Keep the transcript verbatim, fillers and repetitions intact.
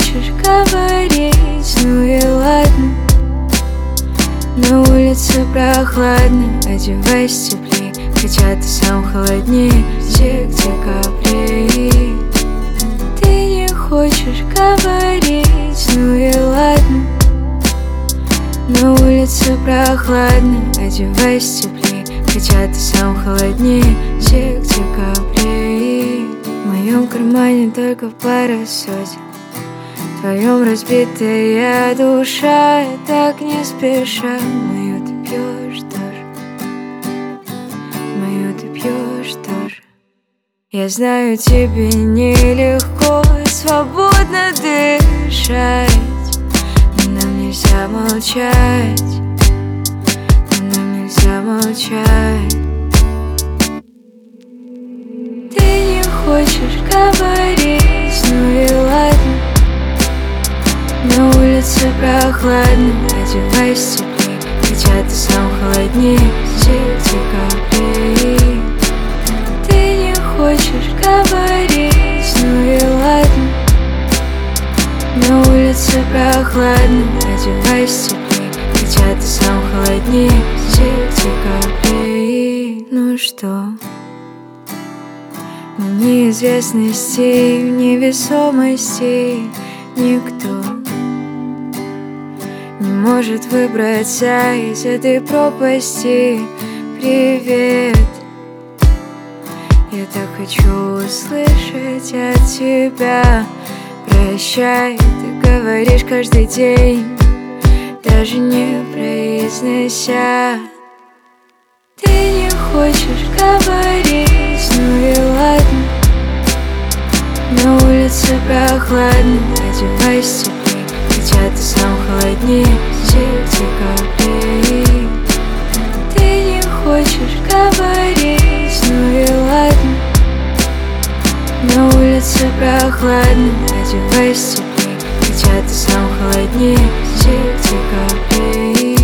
хочешь говорить, ну и ладно. На улице прохладно, одевайся теплей, хотя ты сам холоднее всех декабрей. Ты не хочешь говорить, ну и ладно. На улице прохладно, одевайся теплей, хотя ты сам холоднее всех декабрей. В моем кармане только пара сотен, в твоем разбитая душа. И так не спеша мою ты пьешь тоже, мою ты пьешь тоже. Я знаю, тебе нелегко свободно дышать, но нам нельзя молчать, но нам нельзя молчать. Ты не хочешь говорить, ну и ладно. На улице прохладно, одевайся теплей, хотя ты сам холоднее всех декабрей. Ты не хочешь говорить, ну и ладно. На улице прохладно, одевайся теплей, хотя ты сам холоднее всех декабрей. Ну что? В неизвестности, в невесомости никто не может выбраться из этой пропасти. Привет, я так хочу услышать от тебя. Прощай, ты говоришь каждый день, даже не произнося. Ты не хочешь говорить, ну и ладно. На улице прохладно, одевайся теплей, хотя ты сам холоднее всех декабрей. Ты не хочешь говорить, ну и ладно. На улице прохладно, одевайся теплей, хотя ты сам холоднее всех декабрей.